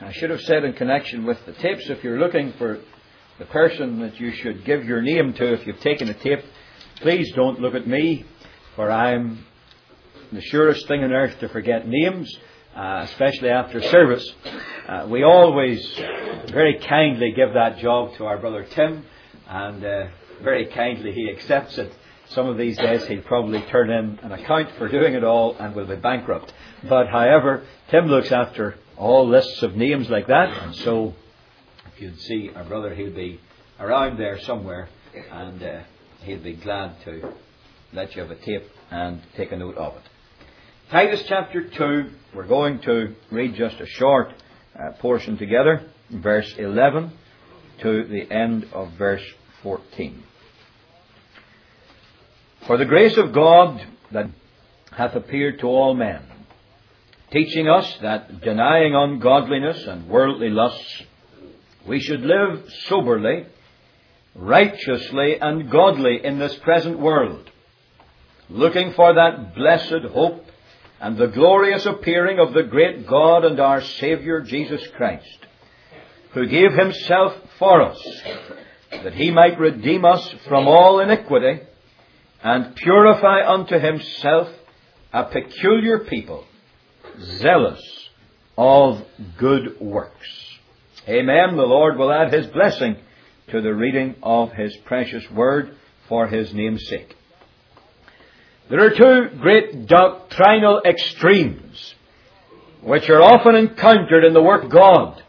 I should have said in connection with the tapes, if you're looking for the person that you should give your name to if you've taken a tape, please don't look at me, for I'm the surest thing on earth to forget names, especially after service. We always very kindly give that job to our brother Tim, and very kindly he accepts it. Some of these days he'll probably turn in an account for doing it all and will be bankrupt. But however, Tim looks after all lists of names like that, and so if you'd see our brother, he'll be around there somewhere, and he'll be glad to let you have a tape and take a note of it. Titus chapter 2, we're going to read just a short portion together, verse 11 to the end of verse 14. For the grace of God that hath appeared to all men, teaching us that denying ungodliness and worldly lusts, we should live soberly, righteously, and godly in this present world, looking for that blessed hope and the glorious appearing of the great God and our Saviour Jesus Christ, who gave himself for us, that he might redeem us from all iniquity, and purify unto himself a peculiar people, zealous of good works. Amen. The Lord will add his blessing to the reading of his precious word for his name's sake. There are two great doctrinal extremes which are often encountered in the work of God,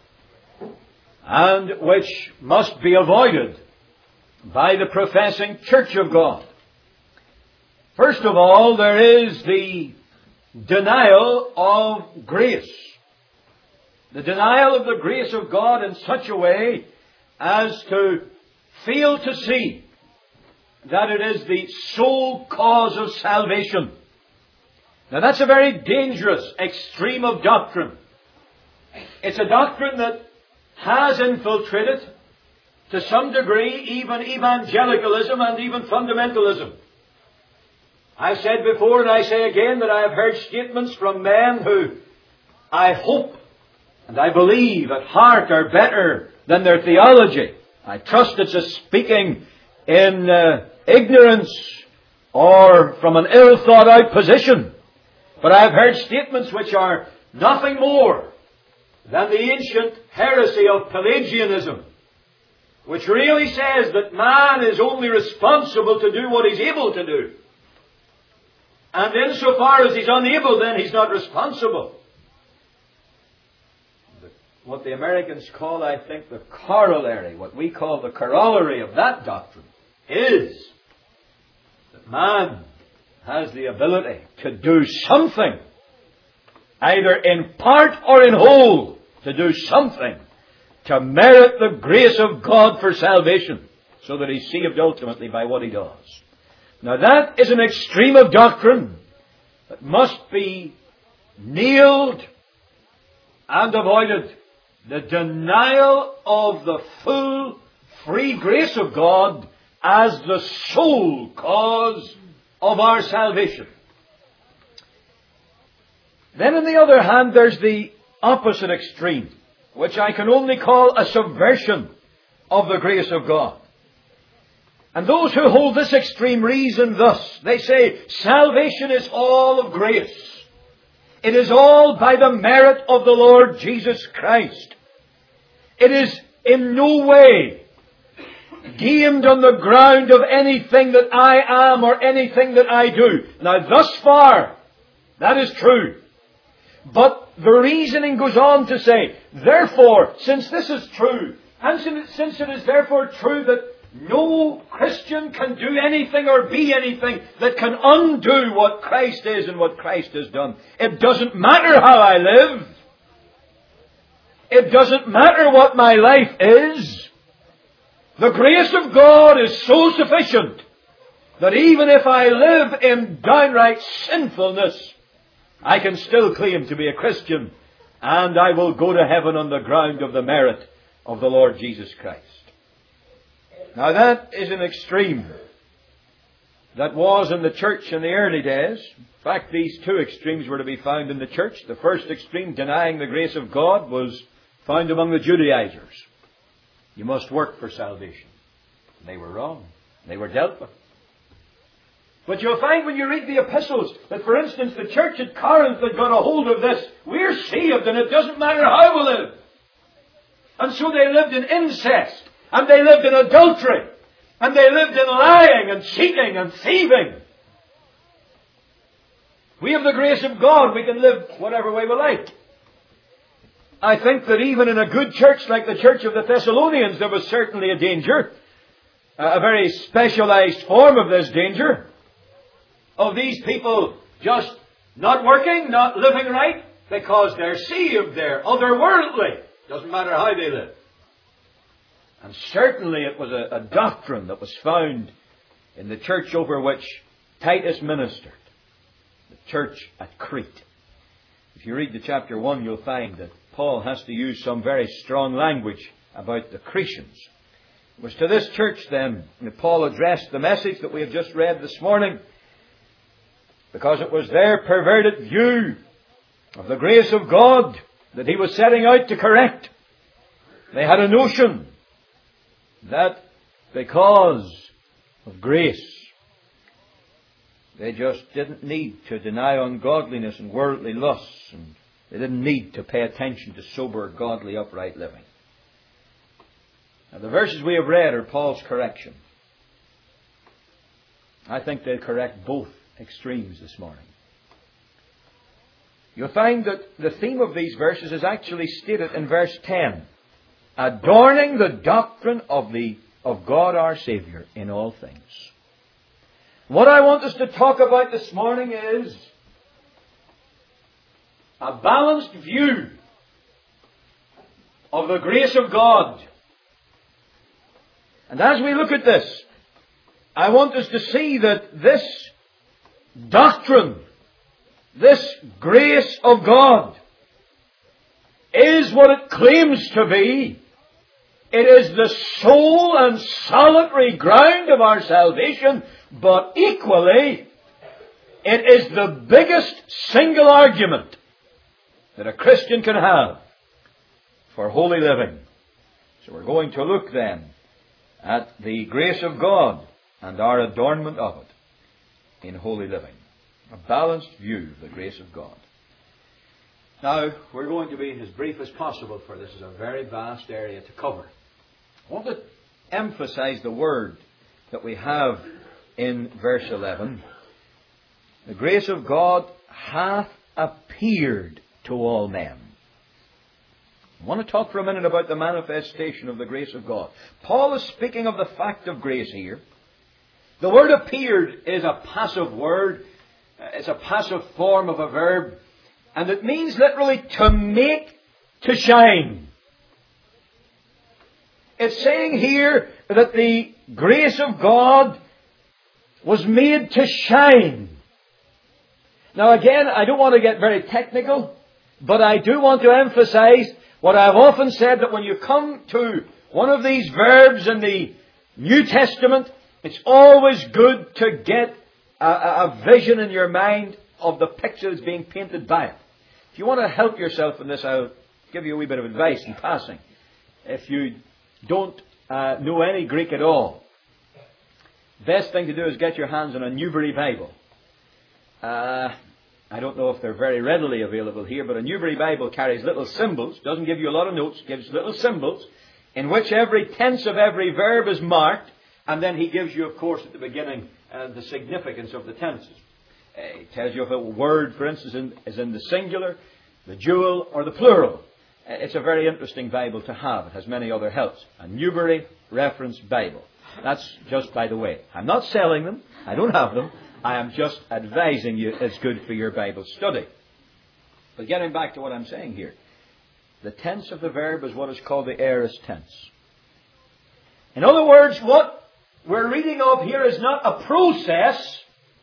and which must be avoided by the professing Church of God. First of all, there is the denial of grace. The denial of the grace of God in such a way as to fail to see that it is the sole cause of salvation. Now that's a very dangerous extreme of doctrine. It's a doctrine that has infiltrated, to some degree, even evangelicalism and even fundamentalism. I said before, and I say again, that I have heard statements from men who I hope and I believe at heart are better than their theology. I trust it's a speaking in ignorance or from an ill thought out position. But I have heard statements which are nothing more than the ancient heresy of Pelagianism, which really says that man is only responsible to do what he's able to do. And insofar as he's unable, then he's not responsible. What the Americans call, I think, the corollary, what we call the corollary of that doctrine, is that man has the ability to do something, either in part or in whole, to do something to merit the grace of God for salvation, so that he's saved ultimately by what he does. Now that is an extreme of doctrine that must be nailed and avoided. The denial of the full, free grace of God as the sole cause of our salvation. Then on the other hand, there's the opposite extreme, which I can only call a subversion of the grace of God. And those who hold this extreme reason thus. They say, salvation is all of grace. It is all by the merit of the Lord Jesus Christ. It is in no way gained on the ground of anything that I am or anything that I do. Now, thus far, that is true. But the reasoning goes on to say, therefore, since this is true, and since it is therefore true that no Christian can do anything or be anything that can undo what Christ is and what Christ has done. It doesn't matter how I live. It doesn't matter what my life is. The grace of God is so sufficient that even if I live in downright sinfulness, I can still claim to be a Christian, and I will go to heaven on the ground of the merit of the Lord Jesus Christ. Now that is an extreme that was in the church in the early days. In fact, these two extremes were to be found in the church. The first extreme, denying the grace of God, was found among the Judaizers. You must work for salvation. They were wrong. They were dealt with. But you'll find when you read the epistles that, for instance, the church at Corinth had got a hold of this. We're saved and it doesn't matter how we live. And so they lived in incest. And they lived in adultery. And they lived in lying and cheating and thieving. We have the grace of God. We can live whatever way we like. I think that even in a good church like the church of the Thessalonians, there was certainly a danger. A very specialized form of this danger. Of these people just not working, not living right, because they're saved, they're otherworldly. Doesn't matter how they live. And certainly it was a doctrine that was found in the church over which Titus ministered. The church at Crete. If you read the chapter 1, you'll find that Paul has to use some very strong language about the Cretians. It was to this church then that Paul addressed the message that we have just read this morning, because it was their perverted view of the grace of God that he was setting out to correct. They had a notion that because of grace, they just didn't need to deny ungodliness and worldly lusts, and they didn't need to pay attention to sober, godly, upright living. Now, the verses we have read are Paul's correction. I think they correct both extremes this morning. You'll find that the theme of these verses is actually stated in verse 10. Adorning the doctrine of God our Saviour in all things. What I want us to talk about this morning is a balanced view of the grace of God. And as we look at this, I want us to see that this doctrine, this grace of God, is what it claims to be. It is the sole and solitary ground of our salvation, but equally, it is the biggest single argument that a Christian can have for holy living. So we're going to look then at the grace of God and our adornment of it in holy living. A balanced view of the grace of God. Now, we're going to be as brief as possible, for this is a very vast area to cover. I want to emphasize the word that we have in verse 11. The grace of God hath appeared to all men. I want to talk for a minute about the manifestation of the grace of God. Paul is speaking of the fact of grace here. The word appeared is a passive word. It's a passive form of a verb. And it means literally to make to shine. It's saying here that the grace of God was made to shine. Now again, I don't want to get very technical, but I do want to emphasize what I've often said, that when you come to one of these verbs in the New Testament, it's always good to get a vision in your mind of the picture that's being painted by it. If you want to help yourself in this, I'll give you a wee bit of advice in passing. If you don't know any Greek at all, best thing to do is get your hands on a Newbury Bible. I don't know if they're very readily available here, but a Newbury Bible carries little symbols, doesn't give you a lot of notes, gives little symbols, in which every tense of every verb is marked, and then he gives you, of course, at the beginning, the significance of the tenses. It tells you if a word, for instance, is in the singular, the dual, or the plural. It's a very interesting Bible to have. It has many other helps. A Newbury Reference Bible. That's just by the way. I'm not selling them. I don't have them. I am just advising you it's good for your Bible study. But getting back to what I'm saying here. The tense of the verb is what is called the aorist tense. In other words, what we're reading of here is not a process.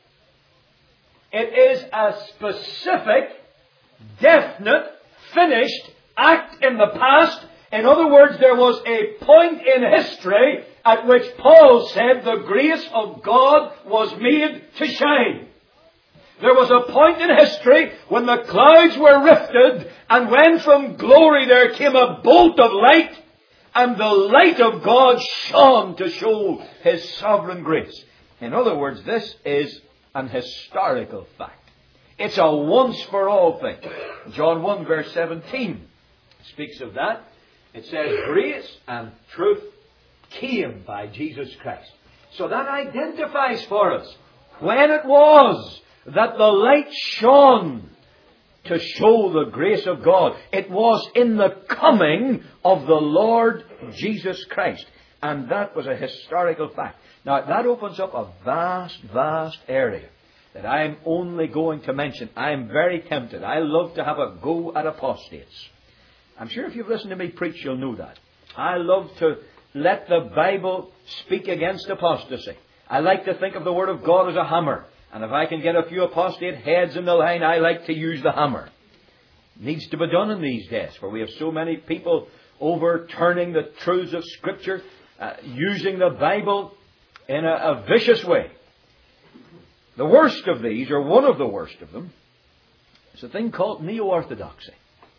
It is a specific, definite, finished act in the past. In other words, there was a point in history at which Paul said the grace of God was made to shine. There was a point in history when the clouds were rifted, and when from glory there came a bolt of light, and the light of God shone to show His sovereign grace. In other words, this is an historical fact. It's a once-for-all thing. John 1 verse 17 speaks of that. It says, grace and truth came by Jesus Christ. So that identifies for us when it was that the light shone to show the grace of God. It was in the coming of the Lord Jesus Christ. And that was a historical fact. Now, that opens up a vast, vast area that I'm only going to mention. I'm very tempted. I love to have a go at apostates. I'm sure if you've listened to me preach, you'll know that. I love to let the Bible speak against apostasy. I like to think of the Word of God as a hammer. And if I can get a few apostate heads in the line, I like to use the hammer. It needs to be done in these days, for we have so many people overturning the truths of Scripture, using the Bible in a vicious way. The worst of these, or one of the worst of them, is a thing called neo-orthodoxy.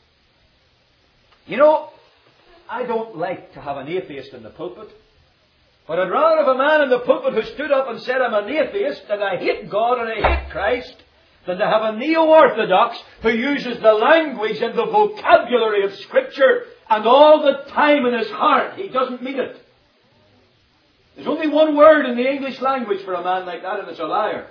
You know, I don't like to have an atheist in the pulpit, but I'd rather have a man in the pulpit who stood up and said, I'm an atheist, and I hate God and I hate Christ, than to have a neo-orthodox who uses the language and the vocabulary of Scripture, and all the time in his heart he doesn't mean it. There's only one word in the English language for a man like that, and it's a liar.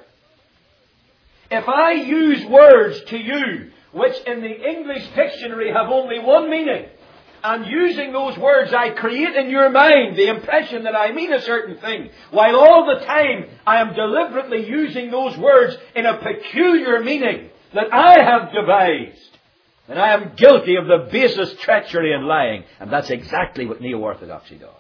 If I use words to you which in the English dictionary have only one meaning, and using those words I create in your mind the impression that I mean a certain thing, while all the time I am deliberately using those words in a peculiar meaning that I have devised, then I am guilty of the basest treachery and lying. And that's exactly what neo-orthodoxy does.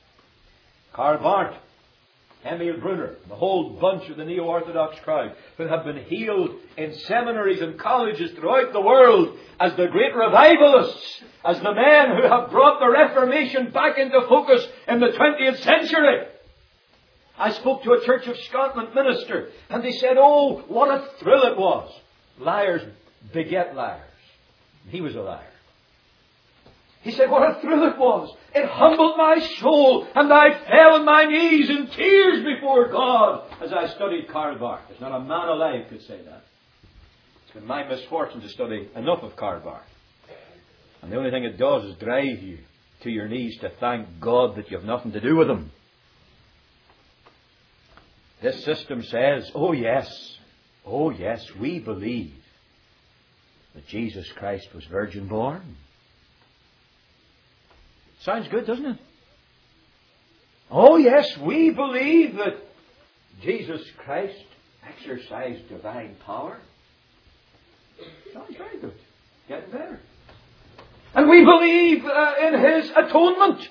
Karl Barth, Emil Brunner, the whole bunch of the neo-orthodox crowd who have been healed in seminaries and colleges throughout the world as the great revivalists, as the men who have brought the Reformation back into focus in the 20th century. I spoke to a Church of Scotland minister, and they said, oh, what a thrill it was. Liars beget liars. He was a liar. He said, what a thrill it was. It humbled my soul, and I fell on my knees in tears before God as I studied Karl Barth. There's not a man alive could say that. It's been my misfortune to study enough of Karl Barth. And the only thing it does is drive you to your knees to thank God that you have nothing to do with Him. This system says, oh yes, we believe that Jesus Christ was virgin born. Sounds good, doesn't it? Oh yes, we believe that Jesus Christ exercised divine power. Sounds very good. Getting better. And we believe in His atonement.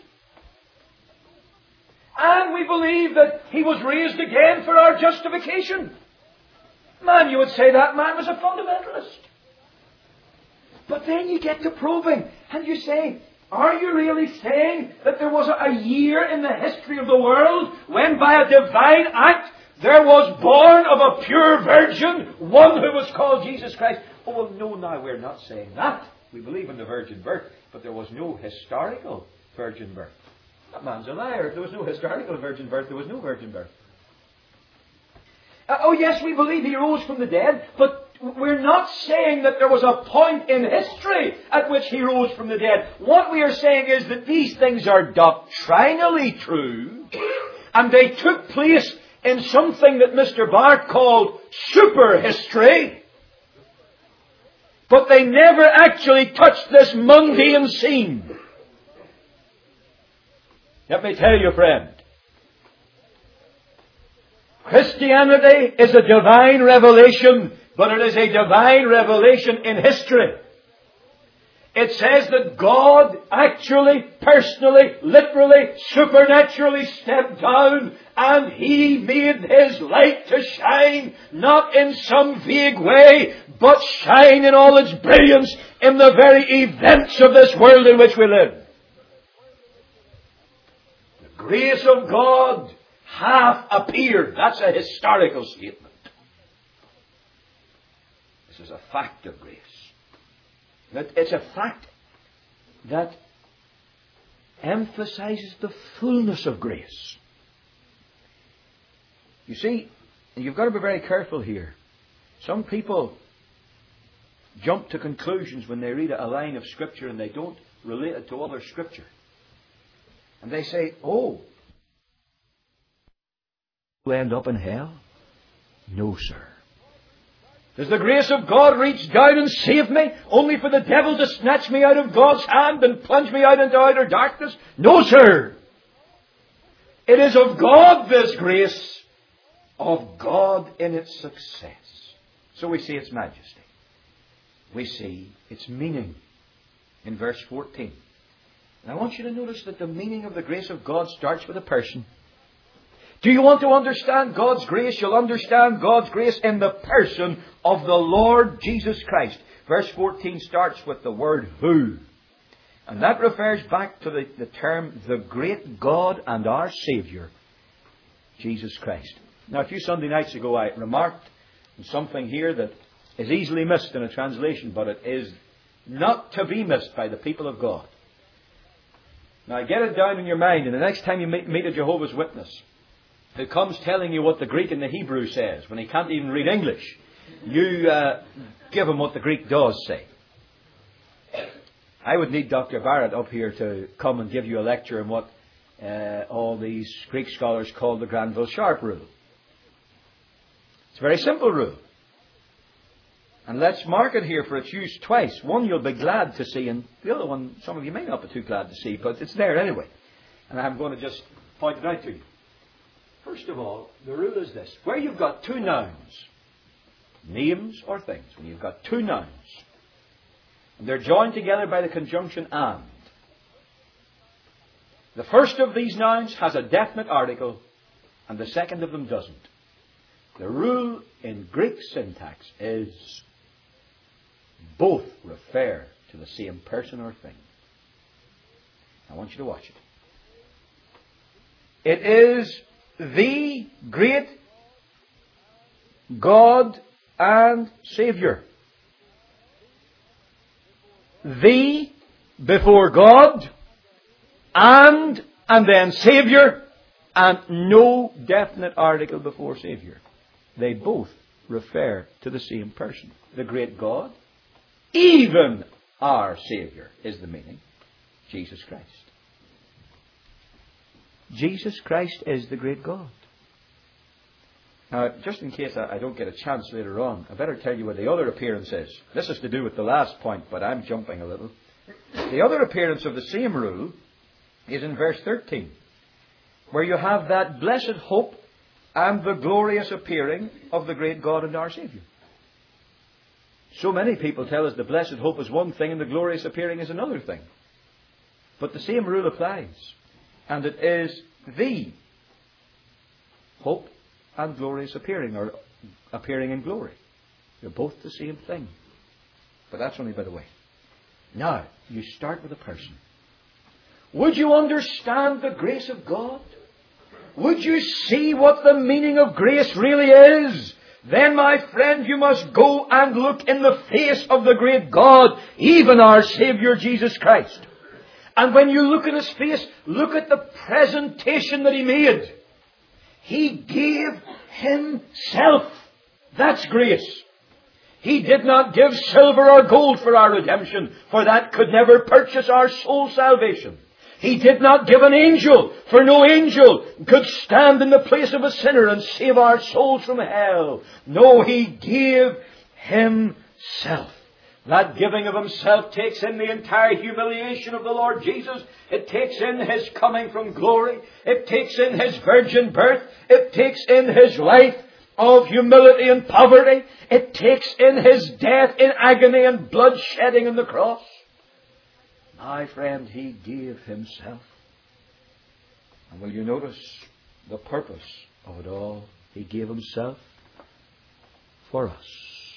And we believe that He was raised again for our justification. Man, you would say that man was a fundamentalist. But then you get to probing, and you say, are you really saying that there was a year in the history of the world when by a divine act there was born of a pure virgin one who was called Jesus Christ? Oh, well, no, now we're not saying that. We believe in the virgin birth, but there was no historical virgin birth. That man's a liar. If there was no historical virgin birth, there was no virgin birth. Oh yes, we believe He rose from the dead, but we're not saying that there was a point in history at which He rose from the dead. What we are saying is that these things are doctrinally true, and they took place in something that Mr. Barth called super history, but they never actually touched this mundane scene. Let me tell you, friend, Christianity is a divine revelation, but it is a divine revelation in history. It says that God actually, personally, literally, supernaturally stepped down and He made His light to shine, not in some vague way, but shine in all its brilliance in the very events of this world in which we live. The grace of God hath appeared. That's a historical statement. is a fact of grace. That it's a fact that emphasizes the fullness of grace. You see, you've got to be very careful here. Some people jump to conclusions when they read a line of Scripture and they don't relate it to other Scripture. And they say, oh, will end up in hell? No, sir. Does the grace of God reach down and save me, only for the devil to snatch me out of God's hand and plunge me out into outer darkness? No, sir. It is of God, this grace, of God in its success. So we see its majesty. We see its meaning in verse 14. And I want you to notice that the meaning of the grace of God starts with a person. Do you want to understand God's grace? You'll understand God's grace in the person of the Lord Jesus Christ. Verse 14 starts with the word who. And that refers back to the term the great God and our Saviour, Jesus Christ. Now, a few Sunday nights ago I remarked on something here that is easily missed in a translation, but it is not to be missed by the people of God. Now, get it down in your mind, and the next time you meet a Jehovah's Witness who comes telling you what the Greek and the Hebrew says when he can't even read English, you give him what the Greek does say. I would need Dr. Barrett up here to come and give you a lecture on what all these Greek scholars call the Granville-Sharp rule. It's a very simple rule. And let's mark it here for its use twice. One you'll be glad to see, and the other one some of you may not be too glad to see, but it's there anyway. And I'm going to just point it out to you. First of all, the rule is this. Where you've got two nouns, names or things, when you've got two nouns, and they're joined together by the conjunction and, the first of these nouns has a definite article, and the second of them doesn't. The rule in Greek syntax is both refer to the same person or thing. I want you to watch it. It is the great God and Saviour. The before God, and then Saviour, and no definite article before Saviour. They both refer to the same person. The great God, even our Saviour, is the meaning. Jesus Christ. Jesus Christ is the great God. Now, just in case I don't get a chance later on, I better tell you where the other appearance is. This is to do with the last point, but I'm jumping a little. The other appearance of the same rule is in verse 13, where you have that blessed hope and the glorious appearing of the great God and our Saviour. So many people tell us the blessed hope is one thing and the glorious appearing is another thing. But the same rule applies. And it is the hope and glorious appearing, or appearing in glory. They're both the same thing. But that's only by the way. Now, you start with a person. Would you understand the grace of God? Would you see what the meaning of grace really is? Then, my friend, you must go and look in the face of the great God, even our Saviour Jesus Christ. And when you look at His face, look at the presentation that He made. He gave Himself. That's grace. He did not give silver or gold for our redemption, for that could never purchase our soul salvation. He did not give an angel, for no angel could stand in the place of a sinner and save our souls from hell. No, He gave Himself. That giving of Himself takes in the entire humiliation of the Lord Jesus. It takes in His coming from glory. It takes in His virgin birth. It takes in His life of humility and poverty. It takes in His death in agony and blood shedding on the cross. My friend, He gave Himself. And will you notice the purpose of it all? He gave Himself for us.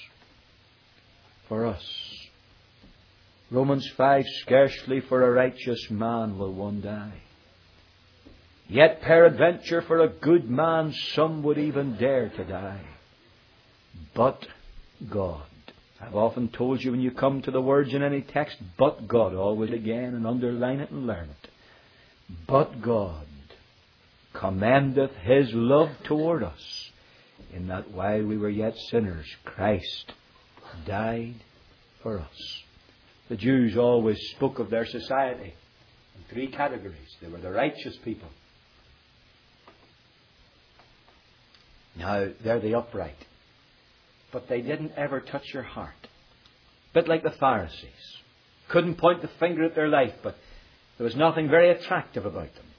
For us. Romans 5, scarcely for a righteous man will one die. Yet peradventure for a good man some would even dare to die. But God I've often told you when you come to the words in any text, but God, always again, and underline it and learn it. But God commendeth His love toward us, in that while we were yet sinners, Christ died for us. The Jews always spoke of their society in three categories. They were the righteous people. Now, they're the upright. But they didn't ever touch your heart. A bit like the Pharisees. Couldn't point the finger at their life, but there was nothing very attractive about them.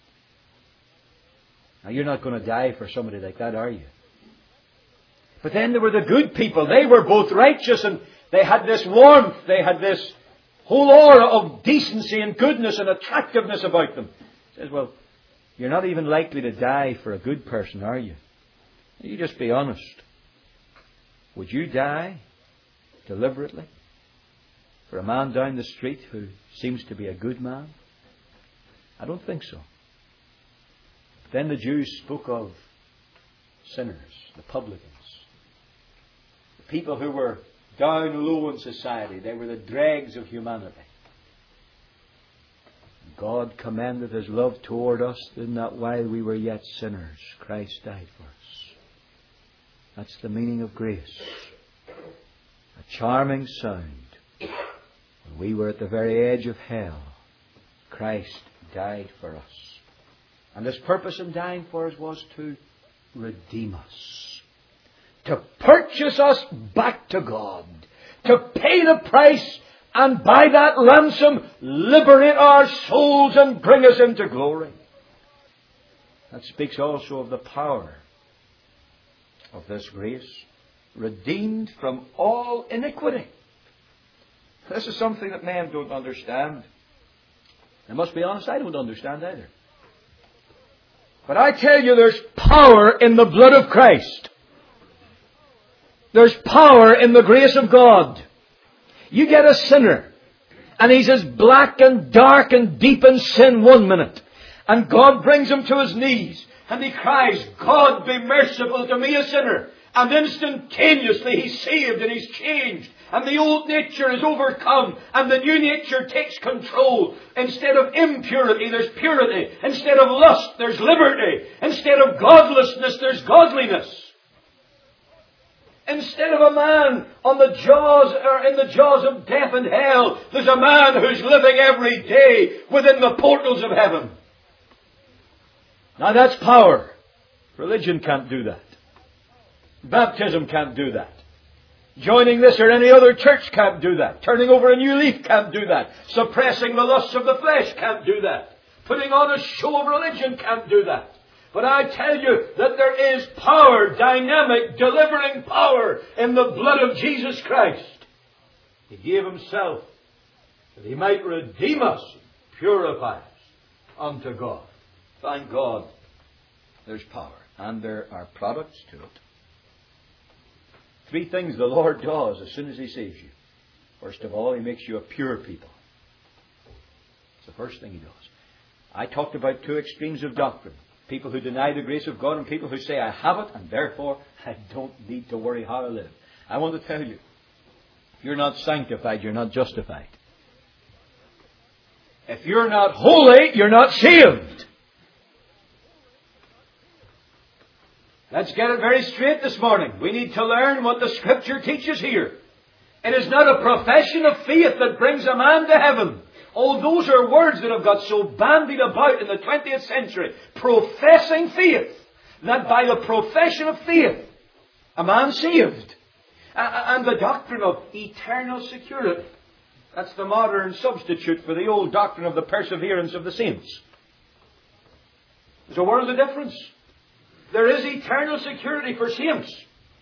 Now, you're not going to die for somebody like that, are you? But then there were the good people. They were both righteous and they had this warmth. They had this whole aura of decency and goodness and attractiveness about them. He says, well, you're not even likely to die for a good person, are you? You just be honest. Would you die deliberately for a man down the street who seems to be a good man? I don't think so. Then the Jews spoke of sinners, the publicans, the people who were down low in society. They were the dregs of humanity. God commended His love toward us in that while we were yet sinners, Christ died for us. That's the meaning of grace. A charming sound. When we were at the very edge of hell, Christ died for us. And His purpose in dying for us was to redeem us. To purchase us back to God. To pay the price and by that ransom liberate our souls and bring us into glory. That speaks also of the power of this grace. Redeemed from all iniquity. This is something that men don't understand. I must be honest, I don't understand either. But I tell you, there's power in the blood of Christ. There's power in the grace of God. You get a sinner, and he's as black and dark and deep in sin one minute, and God brings him to his knees, and he cries, God be merciful to me a sinner. And instantaneously he's saved and he's changed. And the old nature is overcome. And the new nature takes control. Instead of impurity, there's purity. Instead of lust, there's liberty. Instead of godlessness, there's godliness. Instead of a man on the jaws or in the jaws of death and hell, there's a man who's living every day within the portals of heaven. Now that's power. Religion can't do that. Baptism can't do that. Joining this or any other church can't do that. Turning over a new leaf can't do that. Suppressing the lusts of the flesh can't do that. Putting on a show of religion can't do that. But I tell you that there is power, dynamic, delivering power in the blood of Jesus Christ. He gave Himself that He might redeem us, purify us unto God. Thank God there's power. And there are products to it. 3 things the Lord does as soon as He saves you. First of all, He makes you a pure people. It's the first thing He does. I talked about 2 extremes of doctrine. People who deny the grace of God and people who say, I have it and therefore I don't need to worry how I live. I want to tell you, if you're not sanctified, you're not justified. If you're not holy, you're not saved. Let's get it very straight this morning. We need to learn what the Scripture teaches here. It is not a profession of faith that brings a man to heaven. Oh, those are words that have got so bandied about in the 20th century. Professing faith. That by the profession of faith, a man's saved. And the doctrine of eternal security. That's the modern substitute for the old doctrine of the perseverance of the saints. There's a world of difference. There is eternal security for saints.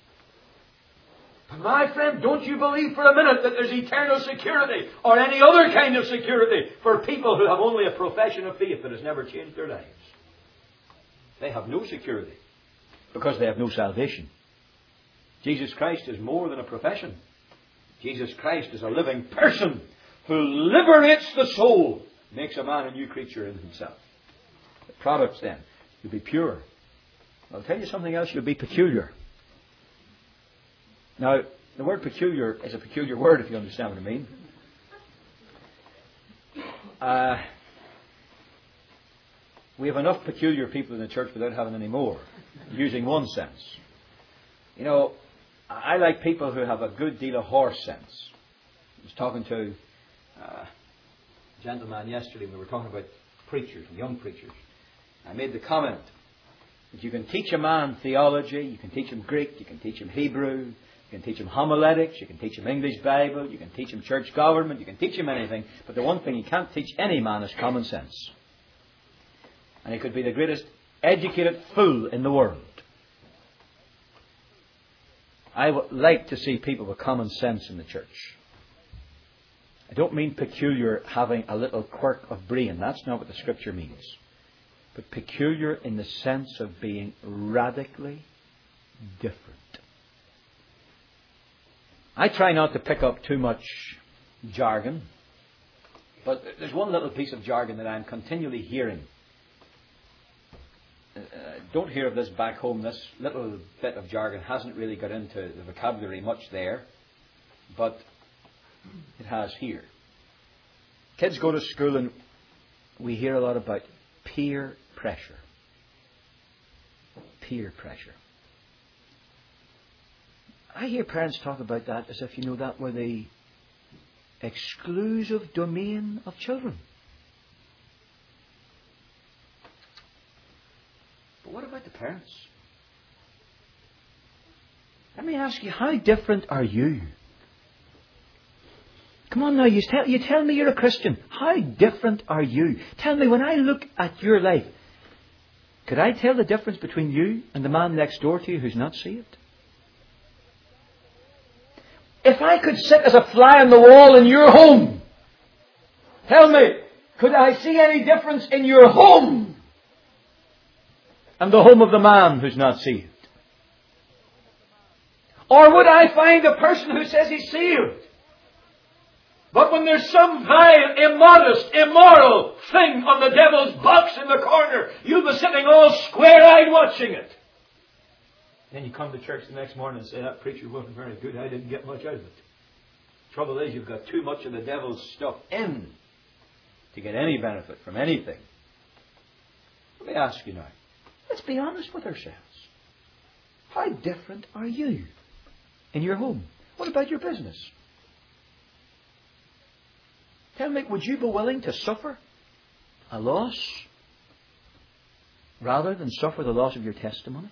But my friend, don't you believe for a minute that there's eternal security or any other kind of security for people who have only a profession of faith that has never changed their lives. They have no security because they have no salvation. Jesus Christ is more than a profession. Jesus Christ is a living person who liberates the soul, makes a man a new creature in himself. The products then, you'll be pure. I'll tell you something else, you'll be peculiar. Now, The word peculiar is a peculiar word, if you understand what I mean. We have enough peculiar people in the church without having any more, using one sense. You know, I like people who have a good deal of horse sense. I was talking to a gentleman yesterday. We were talking about preachers, young preachers. I made the comment that you can teach a man theology, you can teach him Greek, you can teach him Hebrew, you can teach him homiletics, you can teach him English Bible, you can teach him church government, you can teach him anything, but the one thing you can't teach any man is common sense. And he could be the greatest educated fool in the world. I would like to see people with common sense in the church. I don't mean peculiar, having a little quirk of brain. That's not what the Scripture means. But peculiar in the sense of being radically different. I try not to pick up too much jargon, but there's one little piece of jargon that I'm continually hearing. Don't hear of this back home. This little bit of jargon hasn't really got into the vocabulary much there, but it has here. Kids go to school and we hear a lot about peer pressure. Peer pressure. I hear parents talk about that as if, you know, that were the exclusive domain of children. But what about the parents? Let me ask you, how different are you? Come on now, you tell me you're a Christian. How different are you? Tell me, when I look at your life, could I tell the difference between you and the man next door to you who's not saved? If I could sit as a fly on the wall in your home, tell me, could I see any difference in your home and the home of the man who's not saved? Or would I find a person who says he's saved, but when there's some vile, immodest, immoral thing on the devil's box in the corner, you'll be sitting all square-eyed watching it? Then you come to church the next morning and say, that preacher wasn't very good, I didn't get much out of it. Trouble is, you've got too much of the devil's stuff in to get any benefit from anything. Let me ask you now, let's be honest with ourselves. How different are you in your home? What about your business? Tell me, would you be willing to suffer a loss rather than suffer the loss of your testimony?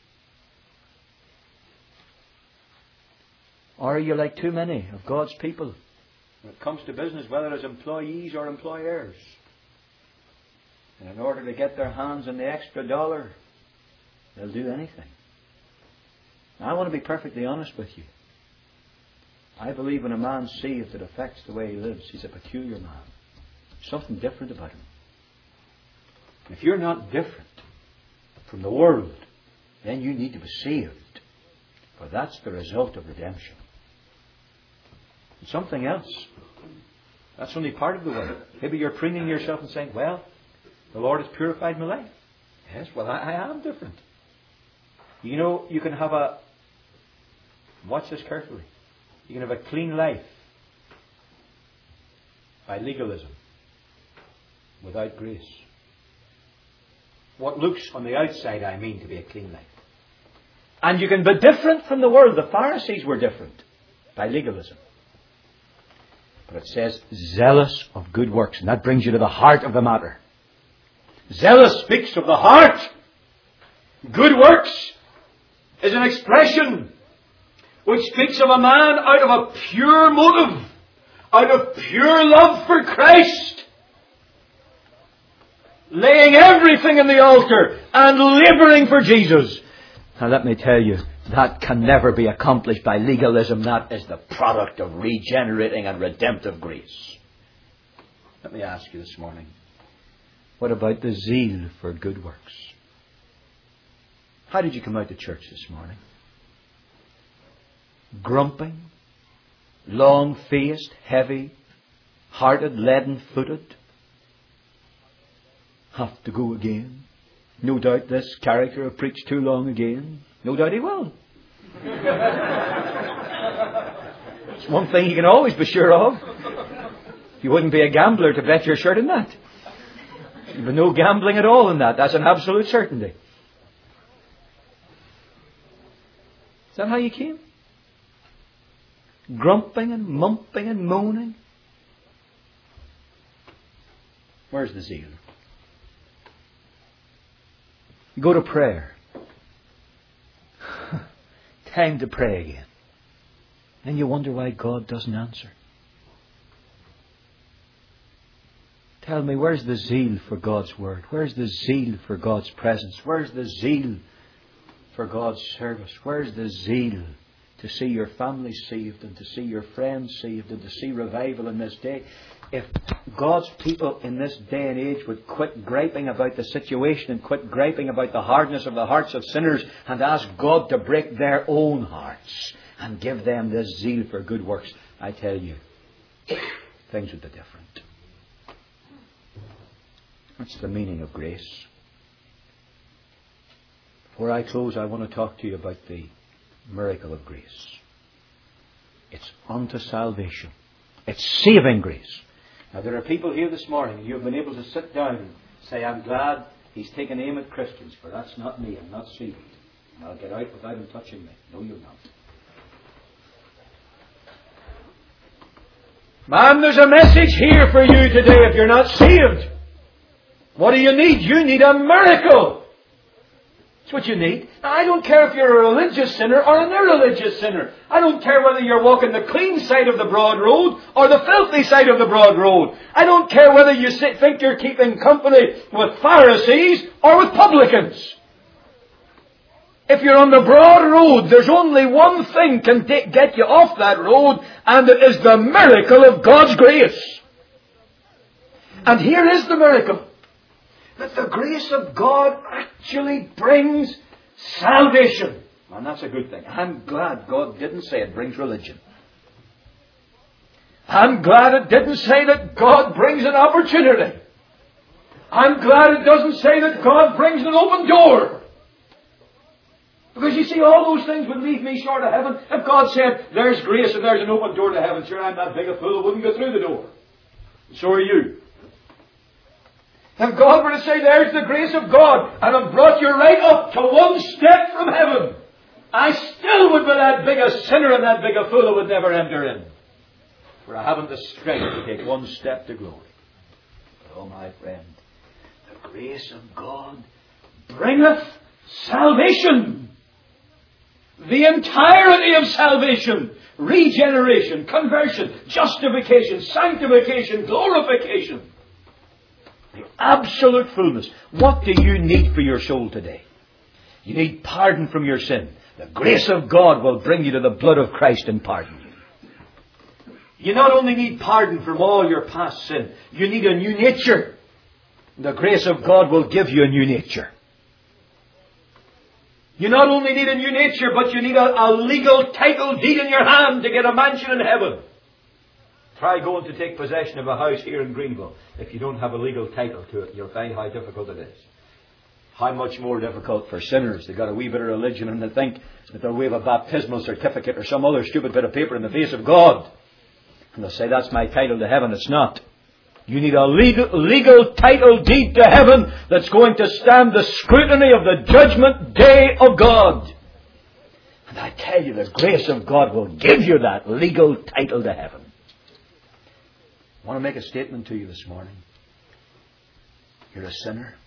Or are you like too many of God's people when it comes to business, whether as employees or employers? And in order to get their hands on the extra dollar, they'll do anything. Now, I want to be perfectly honest with you. I believe when a man's saved, it affects the way he lives. He's a peculiar man. Something different about him. If you're not different from the world, then you need to be saved. For that's the result of redemption. And something else. That's only part of the way. Maybe you're preening yourself and saying, well, the Lord has purified my life. Yes, well, I am different. You know, you can have a... Watch this carefully. You can have a clean life by legalism without grace. What looks on the outside, I mean, to be a clean life. And you can be different from the world. The Pharisees were different by legalism. But it says, zealous of good works. And that brings you to the heart of the matter. Zealous speaks of the heart. Good works is an expression which speaks of a man out of a pure motive, out of pure love for Christ, laying everything in the altar and labouring for Jesus. Now let me tell you, that can never be accomplished by legalism. That is the product of regenerating and redemptive grace. Let me ask you this morning, what about the zeal for good works? How did you come out to church this morning? Grumping, long-faced, heavy-hearted, leaden-footed. Have to go again. No doubt this character will preach too long again. No doubt he will. It's one thing you can always be sure of. You wouldn't be a gambler to bet your shirt in that. There'd be no gambling at all in that. That's an absolute certainty. Is that how you came? Grumping and mumping and moaning? Where's the zeal? You go to prayer. Time to pray again. Then you wonder why God doesn't answer. Tell me, where's the zeal for God's Word? Where's the zeal for God's presence? Where's the zeal for God's service? Where's the zeal to see your family saved and to see your friends saved and to see revival in this day? If God's people in this day and age would quit griping about the situation and quit griping about the hardness of the hearts of sinners and ask God to break their own hearts and give them this zeal for good works, I tell you, things would be different. That's the meaning of grace. Before I close, I want to talk to you about the miracle of grace. It's unto salvation. It's saving grace. Now, there are people here this morning, you have been able to sit down and say, I'm glad he's taken aim at Christians, for that's not me, I'm not saved. And I'll get out without him touching me. No, you're not. Man, there's a message here for you today if you're not saved. What do you need? You need a miracle. That's what you need. Now, I don't care if you're a religious sinner or an irreligious sinner. I don't care whether you're walking the clean side of the broad road or the filthy side of the broad road. I don't care whether you think you're keeping company with Pharisees or with publicans. If you're on the broad road, there's only one thing can get you off that road, and it is the miracle of God's grace. And here is the miracle. That the grace of God actually brings salvation. And that's a good thing. I'm glad God didn't say it brings religion. I'm glad it didn't say that God brings an opportunity. I'm glad it doesn't say that God brings an open door. Because you see, all those things would leave me short of heaven. If God said, there's grace and there's an open door to heaven, sure, I'm that big a fool, I wouldn't go through the door. So are you. If God were to say, there's the grace of God, and I've brought you right up to one step from heaven, I still would be that big a sinner and that big a fool I would never enter in. For I haven't the strength to take one step to glory. But, oh my friend, the grace of God bringeth salvation. The entirety of salvation. Regeneration, conversion, justification, sanctification, glorification. The absolute fullness. What do you need for your soul today? You need pardon from your sin. The grace of God will bring you to the blood of Christ and pardon you. You not only need pardon from all your past sin, you need a new nature. The grace of God will give you a new nature. You not only need a new nature, but you need a legal title deed in your hand to get a mansion in heaven. Try going to take possession of a house here in Greenville. If you don't have a legal title to it, you'll find how difficult it is. How much more difficult for sinners. They've got a wee bit of religion and they think that they'll wave a baptismal certificate or some other stupid bit of paper in the face of God. And they'll say, that's my title to heaven. It's not. You need a legal title deed to heaven that's going to stand the scrutiny of the judgment day of God. And I tell you, the grace of God will give you that legal title to heaven. I want to make a statement to you this morning. You're a sinner.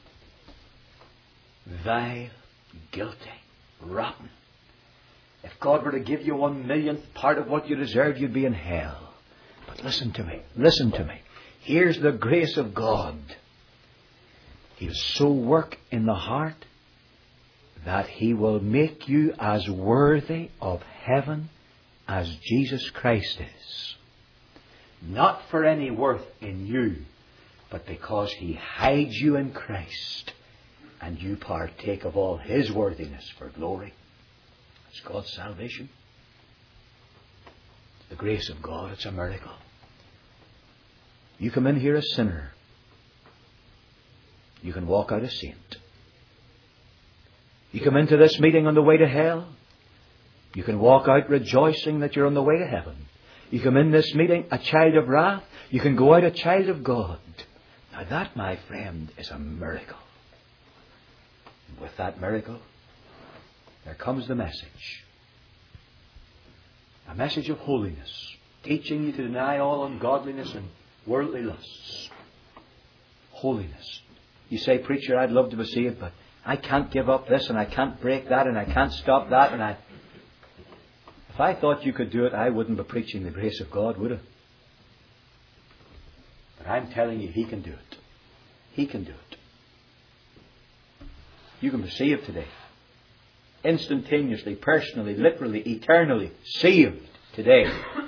Vile, guilty, rotten. If God were to give you 1,000,000th part of what you deserve, you'd be in hell. But listen to me. Listen to me. Here's the grace of God. He'll so work in the heart that He will make you as worthy of heaven as Jesus Christ is. Not for any worth in you, but because He hides you in Christ and you partake of all His worthiness for glory. It's God's salvation. It's the grace of God. It's a miracle. You come in here a sinner. You can walk out a saint. You come into this meeting on the way to hell. You can walk out rejoicing that you're on the way to heaven. You come in this meeting a child of wrath. You can go out a child of God. Now that, my friend, is a miracle. And with that miracle, there comes the message. A message of holiness, teaching you to deny all ungodliness and worldly lusts. Holiness. You say, preacher, I'd love to be saved, but I can't give up this and I can't break that and I can't stop that. And if I thought you could do it, I wouldn't be preaching the grace of God, would I? But I'm telling you, He can do it. He can do it. You can be saved today. Instantaneously, personally, literally, eternally saved today.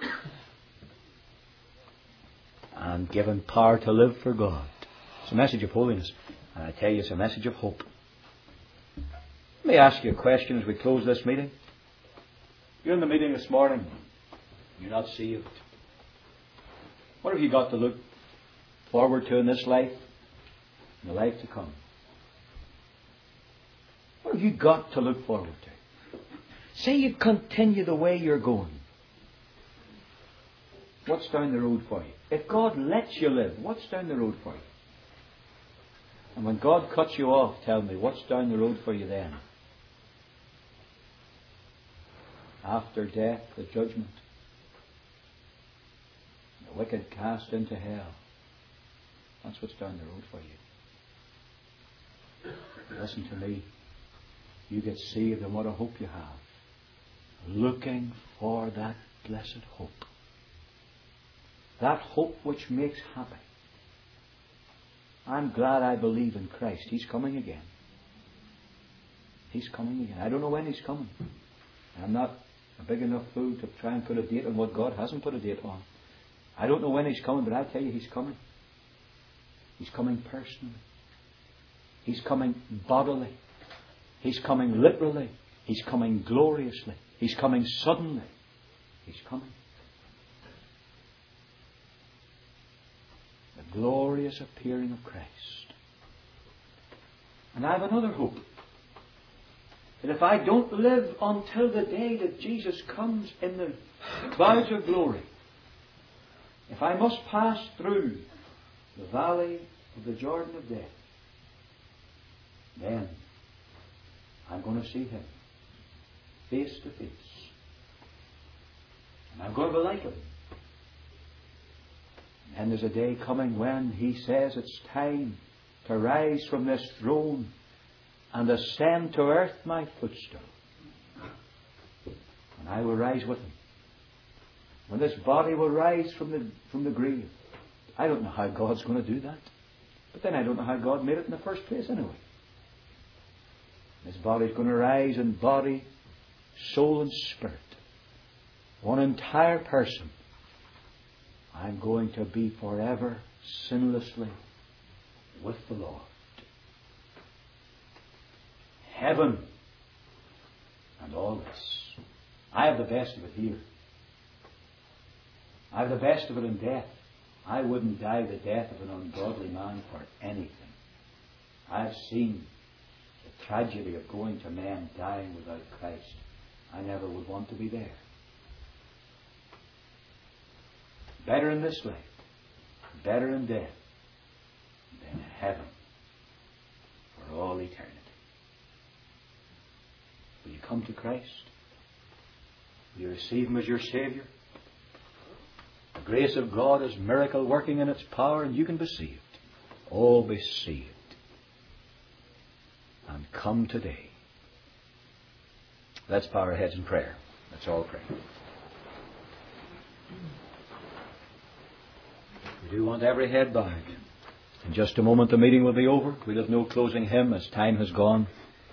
And given power to live for God. It's a message of holiness. And I tell you, it's a message of hope. Let me ask you a question as we close this meeting. You're in the meeting this morning. You're not saved. What have you got to look forward to in this life? In the life to come? What have you got to look forward to? Say you continue the way you're going. What's down the road for you? If God lets you live, what's down the road for you? And when God cuts you off, tell me, what's down the road for you then? After death, the judgment. The wicked cast into hell. That's what's down the road for you. Listen to me. You get saved, and what a hope you have. Looking for that blessed hope. That hope which makes happy. I'm glad I believe in Christ. He's coming again. He's coming again. I don't know when He's coming. I'm not a big enough fool to try and put a date on what God hasn't put a date on. I don't know when He's coming, but I tell you, He's coming. He's coming personally. He's coming bodily. He's coming literally. He's coming gloriously. He's coming suddenly. He's coming. The glorious appearing of Christ. And I have another hope. That if I don't live until the day that Jesus comes in the clouds of glory, if I must pass through the valley of the Jordan of death, then I'm going to see Him face to face. And I'm going to be like Him. And there's a day coming when He says it's time to rise from this throne and ascend to earth my footstool. And I will rise with Him. When this body will rise from the grave. I don't know how God's going to do that. But then I don't know how God made it in the first place anyway. This body's going to rise in body, soul and spirit. One entire person. I'm going to be forever sinlessly with the Lord. Heaven and all this. I have the best of it here. I have the best of it in death. I wouldn't die the death of an ungodly man for anything. I've seen the tragedy of going to men dying without Christ. I never would want to be there. Better in this life, better in death, than heaven for all eternity. Will you come to Christ? Will you receive Him as your Saviour? The grace of God is miracle working in its power, and you can be saved. All be saved. And come today. Let's bow our heads in prayer. Let's all pray. We do want every head bowed. In just a moment the meeting will be over. We'll have no closing hymn as time has gone.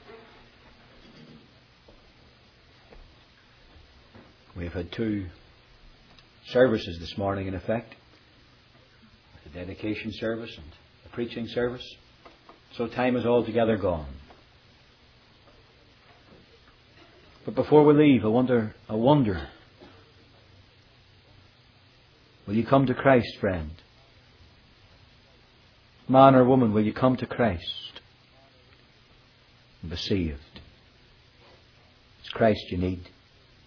We have had 2 services this morning in effect. The dedication service and the preaching service. So time is altogether gone. But before we leave, I wonder, will you come to Christ, friend? Man or woman, will you come to Christ and be saved? It's Christ you need.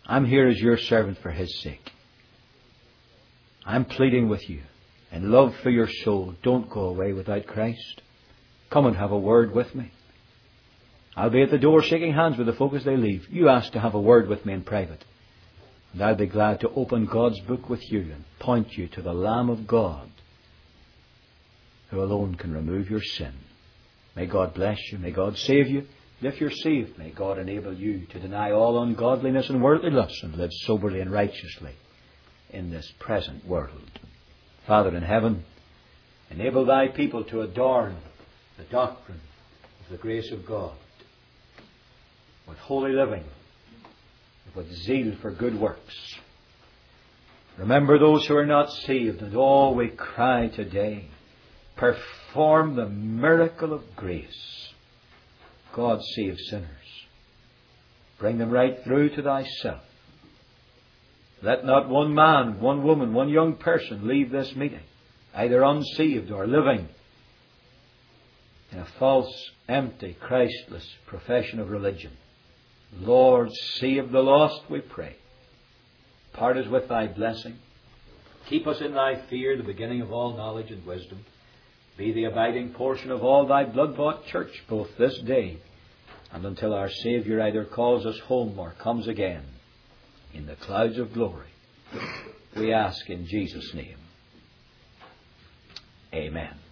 I'm here as your servant for His sake. I'm pleading with you in love for your soul. Don't go away without Christ. Come and have a word with me. I'll be at the door shaking hands with the folk as they leave. You ask to have a word with me in private. And I'll be glad to open God's book with you and point you to the Lamb of God, who alone can remove your sin. May God bless you. May God save you. And if you're saved, may God enable you to deny all ungodliness and worldly lust and live soberly and righteously in this present world. Father in heaven, enable thy people to adorn the doctrine of the grace of God with holy living, with zeal for good works. Remember those who are not saved, and all we cry today, perform the miracle of grace. God, save sinners. Bring them right through to thyself. Let not one man, one woman, one young person leave this meeting, either unsaved or living in a false, empty, Christless profession of religion. Lord, save the lost, we pray. Part us with thy blessing. Keep us in thy fear, the beginning of all knowledge and wisdom. Be the abiding portion of all thy blood-bought church, both this day and until our Saviour either calls us home or comes again in the clouds of glory. We ask in Jesus' name. Amen.